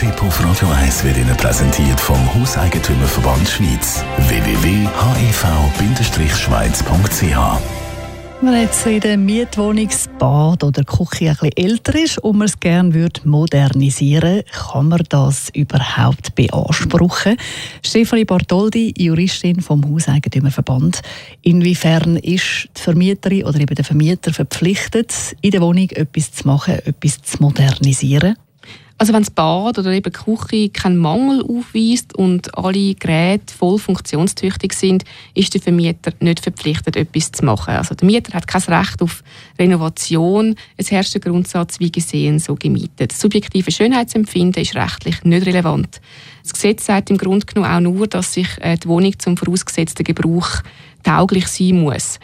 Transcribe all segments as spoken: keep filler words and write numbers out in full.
Tipp auf Radio eins wird Ihnen präsentiert vom Hauseigentümerverband Schweiz. w w w punkt h e v Bindestrich schweiz punkt c h. Wenn jetzt in der Mietwohnung das Bad oder die Küche ein bisschen älter ist und man es gerne modernisieren würde, kann man das überhaupt beanspruchen? Stefanie Bartoldi, Juristin vom Hauseigentümerverband. Inwiefern ist die Vermieterin oder eben der Vermieter verpflichtet, in der Wohnung etwas zu machen, etwas zu modernisieren? Also wenn das Bad oder eben die Küche keinen Mangel aufweist und alle Geräte voll funktionstüchtig sind, ist der Vermieter nicht verpflichtet, etwas zu machen. Also der Mieter hat kein Recht auf Renovation. Es herrscht der Grundsatz, wie gesehen, so gemietet. Das subjektive Schönheitsempfinden ist rechtlich nicht relevant. Das Gesetz sagt im Grunde genommen auch nur, dass sich die Wohnung zum vorausgesetzten Gebrauch tauglich sein muss.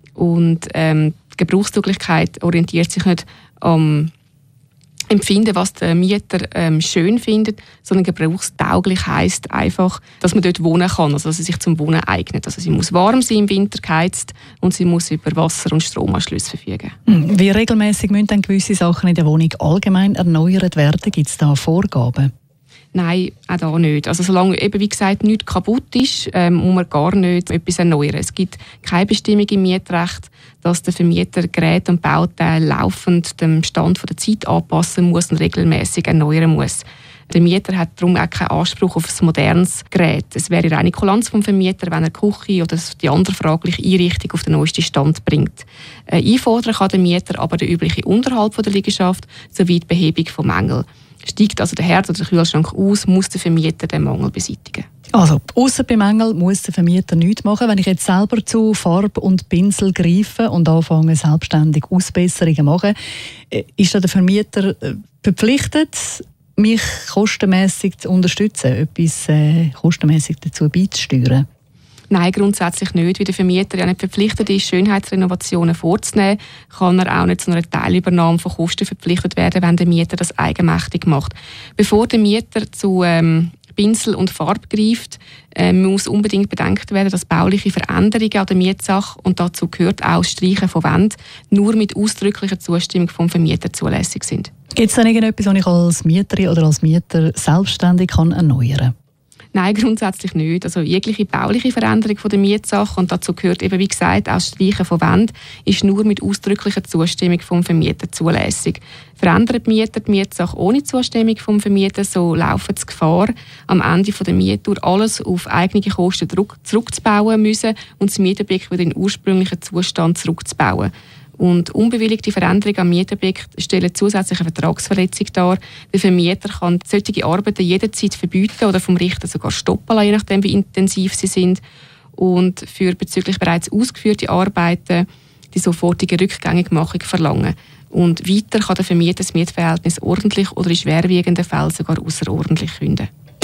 Und ähm, die Gebrauchstauglichkeit orientiert sich nicht am Empfinden, was der Mieter ähm, schön findet, sondern gebrauchstauglich heisst einfach, dass man dort wohnen kann, also dass sie sich zum Wohnen eignet. Also sie muss warm sein, im Winter geheizt, und sie muss über Wasser- und Stromanschlüsse verfügen. Wie regelmäßig müssen dann gewisse Sachen in der Wohnung allgemein erneuert werden? Gibt es da Vorgaben? Nein, auch da nicht. Also solange eben, wie gesagt, nichts kaputt ist, ähm, muss man gar nicht etwas erneuern. Es gibt keine Bestimmung im Mietrecht, dass der Vermieter Geräte und Bauteile laufend dem Stand der Zeit anpassen muss und regelmäßig erneuern muss. Der Mieter hat darum auch keinen Anspruch auf ein modernes Gerät. Es wäre reine Kulanz vom Vermieter, wenn er die Küche oder die andere fragliche Einrichtung auf den neuesten Stand bringt. Äh, einfordern kann der Mieter aber den üblichen Unterhalt der Liegenschaft sowie die Behebung von Mängeln. Steigt also der Herd oder der Kühlschrank aus, muss der Vermieter den Mangel beseitigen. Also, ausser bei Mängeln muss der Vermieter nichts machen. Wenn ich jetzt selber zu Farbe und Pinsel greife und anfange, selbstständig Ausbesserungen machen, ist da der Vermieter verpflichtet, mich kostenmässig zu unterstützen, etwas äh, kostenmässig dazu beizusteuern? Nein, grundsätzlich nicht. Wie der Vermieter ja nicht verpflichtet ist, Schönheitsrenovationen vorzunehmen, kann er auch nicht zu einer Teilübernahme von Kosten verpflichtet werden, wenn der Mieter das eigenmächtig macht. Bevor der Mieter zu ähm, Pinsel und Farbe greift, äh, muss unbedingt bedenkt werden, dass bauliche Veränderungen an der Mietsache, und dazu gehört auch das Streichen von Wänden, nur mit ausdrücklicher Zustimmung vom Vermieter zulässig sind. Gibt es denn irgendetwas, was ich als Mieterin oder als Mieter selbstständig kann erneuern kann? Nein, grundsätzlich nicht. Also jegliche bauliche Veränderung von der Mietsache, und dazu gehört eben, wie gesagt, auch das Streichen von Wänden, ist nur mit ausdrücklicher Zustimmung vom Vermieter zulässig. Verändern die Mieter die Mietsache ohne Zustimmung vom Vermieter, so laufen sie Gefahr, am Ende der Miettour alles auf eigene Kosten zurückzubauen müssen und das Mietobjekt wieder in den ursprünglichen Zustand zurückzubauen. Und unbewilligte Veränderungen am Mietobjekt stellen zusätzliche Vertragsverletzung dar. Der Vermieter kann solche Arbeiten jederzeit verbieten oder vom Richter sogar stoppen lassen, je nachdem wie intensiv sie sind. Und für bezüglich bereits ausgeführte Arbeiten die sofortige Rückgängigmachung verlangen. Und weiter kann der Vermieter das Mietverhältnis ordentlich oder in schwerwiegenden Fällen sogar außerordentlich kündigen.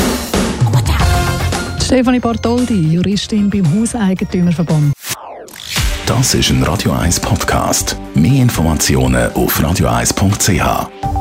Stefanie Bartoldi, Juristin beim Hauseigentümerverband. Das ist ein Radio eins Podcast. Mehr Informationen auf radio eins punkt c h.